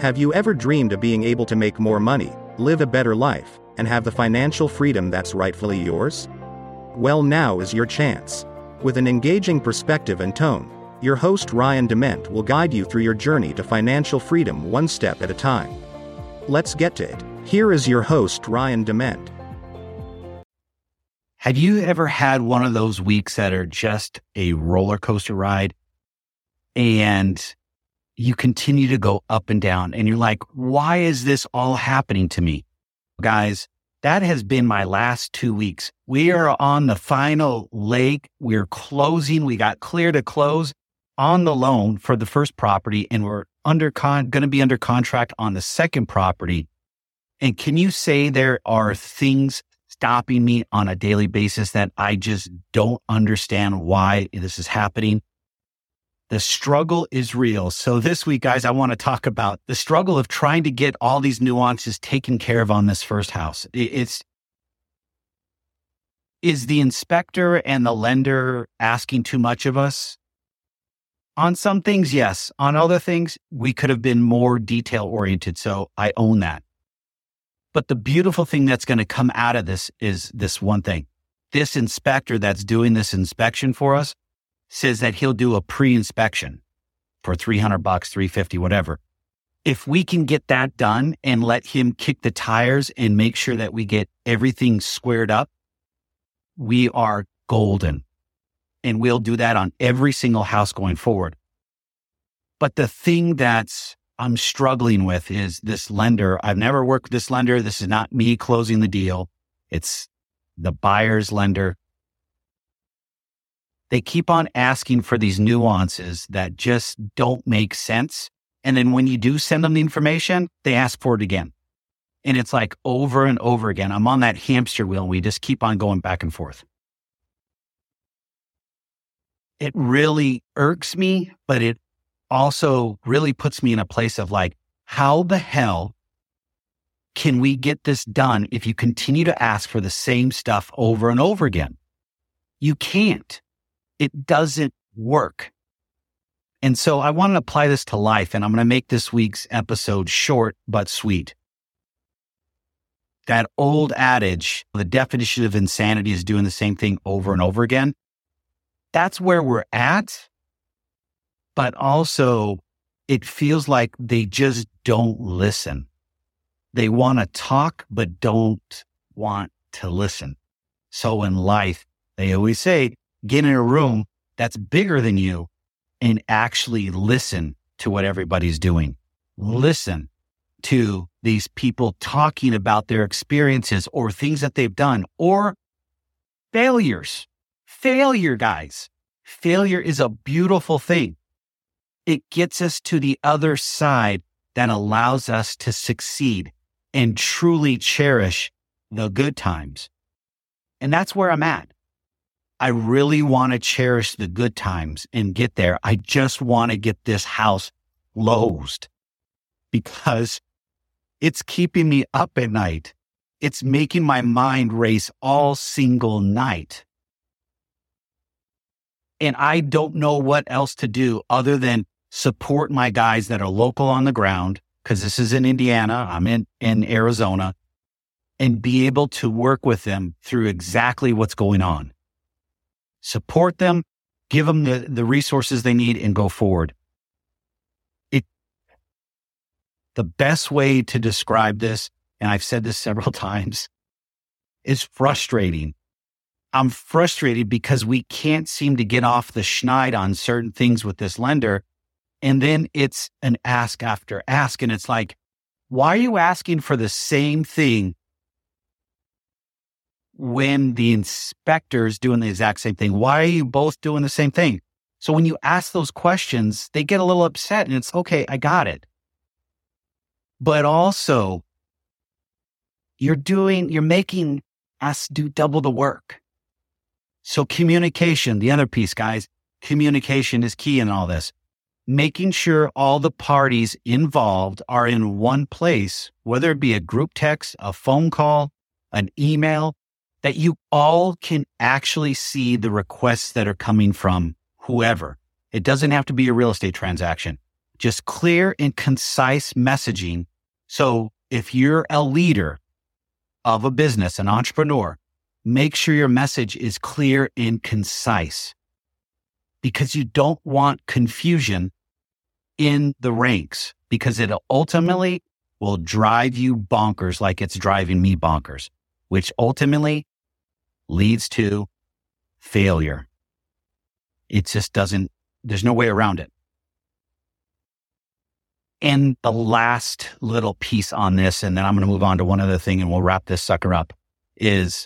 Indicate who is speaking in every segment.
Speaker 1: Have you ever dreamed of being able to make more money, live a better life, and have the financial freedom that's rightfully yours? Well, now is your chance. With an engaging perspective and tone, your host Ryan Dement will guide you through your journey to financial freedom one step at a time. Let's get to it. Here is your host Ryan Dement.
Speaker 2: Have you ever had one of those weeks that are just a roller coaster ride and you continue to go up and down and you're like, why is this all happening to me? Guys, that has been my last 2 weeks. We are on the final leg. We're closing. We got clear to close on the loan for the first property, and we're going to be under contract on the second property. And can you say there are things stopping me on a daily basis that I just don't understand why this is happening? The struggle is real. So this week, guys, I want to talk about the struggle of trying to get all these nuances taken care of on this first house. Is the inspector and the lender asking too much of us? On some things, yes. On other things, we could have been more detail oriented. So I own that. But the beautiful thing that's going to come out of this is this one thing. This inspector that's doing this inspection for us says that he'll do a pre-inspection for $300, $350, whatever. If we can get that done and let him kick the tires and make sure that we get everything squared up, we are golden. And we'll do that on every single house going forward. But the thing I'm struggling with is this lender. I've never worked with this lender. This is not me closing the deal. It's the buyer's lender. They keep on asking for these nuances that just don't make sense. And then when you do send them the information, they ask for it again. And it's like over and over again. I'm on that hamster wheel and we just keep on going back and forth. It really irks me, but it also really puts me in a place of like, how the hell can we get this done if you continue to ask for the same stuff over and over again? You can't. It doesn't work. And so I want to apply this to life, and I'm going to make this week's episode short but sweet. That old adage, the definition of insanity is doing the same thing over and over again. That's where we're at. But also, it feels like they just don't listen. They want to talk, but don't want to listen. So in life, they always say, get in a room that's bigger than you and actually listen to what everybody's doing. Listen to these people talking about their experiences or things that they've done or failures. Failure, guys. Failure is a beautiful thing. It gets us to the other side that allows us to succeed and truly cherish the good times. And that's where I'm at. I really want to cherish the good times and get there. I just want to get this house closed because it's keeping me up at night. It's making my mind race all single night. And I don't know what else to do other than support my guys that are local on the ground, because this is in Indiana, I'm in Arizona, and be able to work with them through exactly what's going on. Support them, give them the resources they need, and go forward. The best way to describe this, and I've said this several times, is frustrating. I'm frustrated because we can't seem to get off the schneid on certain things with this lender. And then it's an ask after ask. And it's like, why are you asking for the same thing when the inspector's doing the exact same thing? Why are you both doing the same thing? So when you ask those questions, they get a little upset and it's okay, I got it. But also, you're making us do double the work. So communication, the other piece, guys, communication is key in all this. Making sure all the parties involved are in one place, whether it be a group text, a phone call, an email, that you all can actually see the requests that are coming from whoever. It doesn't have to be a real estate transaction. just clear and concise messaging. So if you're a leader of a business, an entrepreneur, make sure your message is clear and concise, because you don't want confusion in the ranks, because it ultimately will drive you bonkers like it's driving me bonkers, which ultimately leads to failure. It just doesn't, there's no way around it. And the last little piece on this, and then I'm going to move on to one other thing and we'll wrap this sucker up, is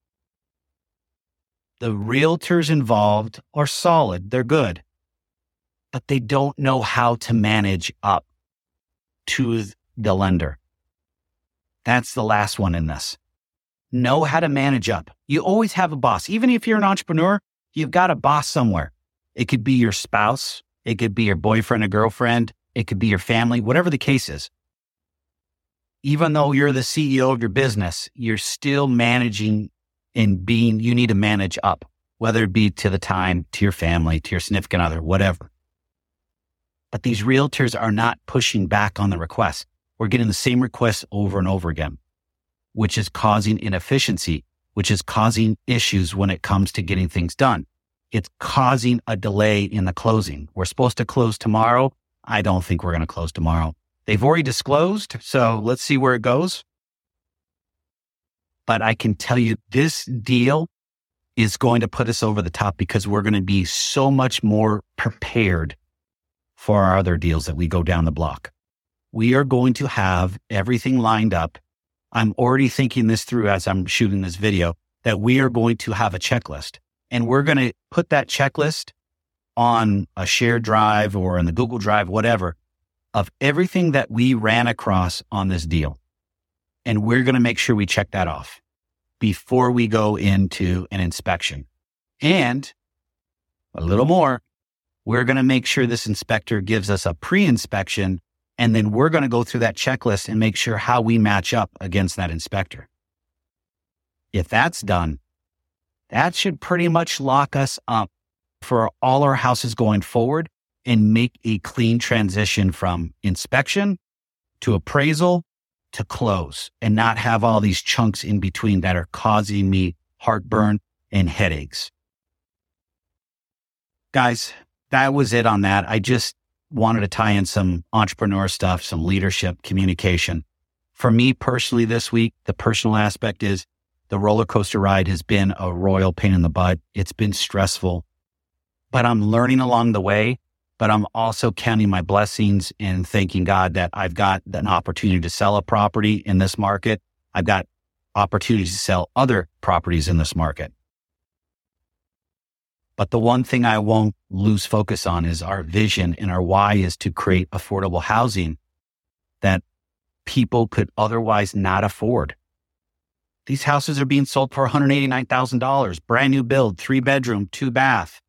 Speaker 2: the realtors involved are solid. They're good, but they don't know how to manage up to the lender. That's the last one in this. Know how to manage up. You always have a boss. Even if you're an entrepreneur, you've got a boss somewhere. It could be your spouse. It could be your boyfriend or girlfriend. It could be your family, whatever the case is. Even though you're the CEO of your business, you're still managing and you need to manage up, whether it be to the time, to your family, to your significant other, whatever. But these realtors are not pushing back on the requests. We're getting the same requests over and over again, which is causing inefficiency, which is causing issues when it comes to getting things done. It's causing a delay in the closing. We're supposed to close tomorrow. I don't think we're going to close tomorrow. They've already disclosed, so let's see where it goes. But I can tell you this deal is going to put us over the top, because we're going to be so much more prepared for our other deals that we go down the block. We are going to have everything lined up. I'm already thinking this through as I'm shooting this video, that we are going to have a checklist, and we're going to put that checklist on a shared drive or in the Google Drive, whatever, of everything that we ran across on this deal. And we're going to make sure we check that off before we go into an inspection. And a little more, we're going to make sure this inspector gives us a pre-inspection, and then we're going to go through that checklist and make sure how we match up against that inspector. If that's done, that should pretty much lock us up for all our houses going forward and make a clean transition from inspection to appraisal to close, and not have all these chunks in between that are causing me heartburn and headaches. Guys, that was it on that. I just wanted to tie in some entrepreneur stuff, some leadership, communication. For me personally this week, the personal aspect is the roller coaster ride has been a royal pain in the butt. It's been stressful, but I'm learning along the way. But I'm also counting my blessings and thanking God that I've got an opportunity to sell a property in this market. I've got opportunities to sell other properties in this market. But the one thing I won't lose focus on is our vision, and our why is to create affordable housing that people could otherwise not afford. These houses are being sold for $189,000, brand new build, 3-bedroom, 2-bath.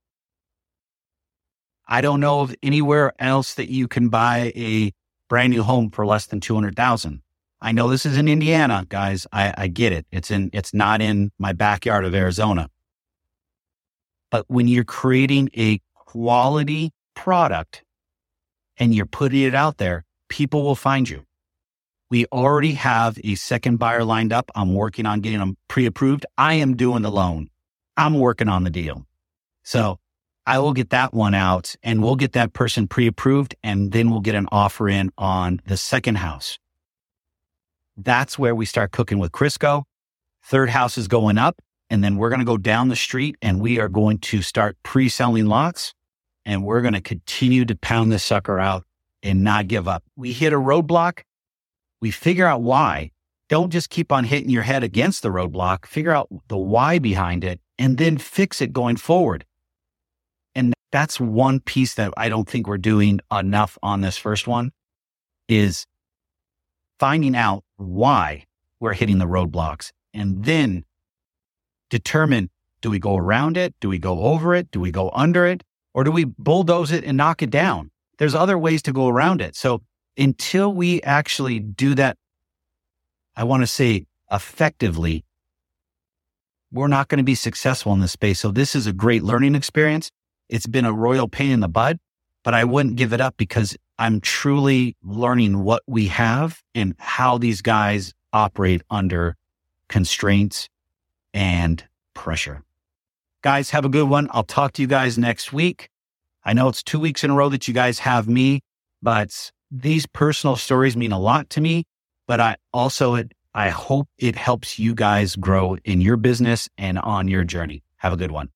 Speaker 2: I don't know of anywhere else that you can buy a brand new home for less than $200,000. I know this is in Indiana, guys. I get it. It's not in my backyard of Arizona. But when you're creating a quality product and you're putting it out there, people will find you. We already have a second buyer lined up. I'm working on getting them pre-approved. I am doing the loan. I'm working on the deal. So I will get that one out, and we'll get that person pre-approved, and then we'll get an offer in on the second house. That's where we start cooking with Crisco. Third house is going up, and then we're going to go down the street, and we are going to start pre-selling lots, and we're going to continue to pound this sucker out and not give up. We hit a roadblock. We figure out why. Don't just keep on hitting your head against the roadblock. Figure out the why behind it, and then fix it going forward. And that's one piece that I don't think we're doing enough on this first one, is finding out why we're hitting the roadblocks, and then determine, do we go around it? Do we go over it? Do we go under it? Or do we bulldoze it and knock it down? There's other ways to go around it. So until we actually do that, I want to say effectively, we're not going to be successful in this space. So this is a great learning experience. It's been a royal pain in the butt, but I wouldn't give it up because I'm truly learning what we have and how these guys operate under constraints and pressure. Guys, have a good one. I'll talk to you guys next week. I know it's 2 weeks in a row that you guys have me, but these personal stories mean a lot to me. But I hope it helps you guys grow in your business and on your journey. Have a good one.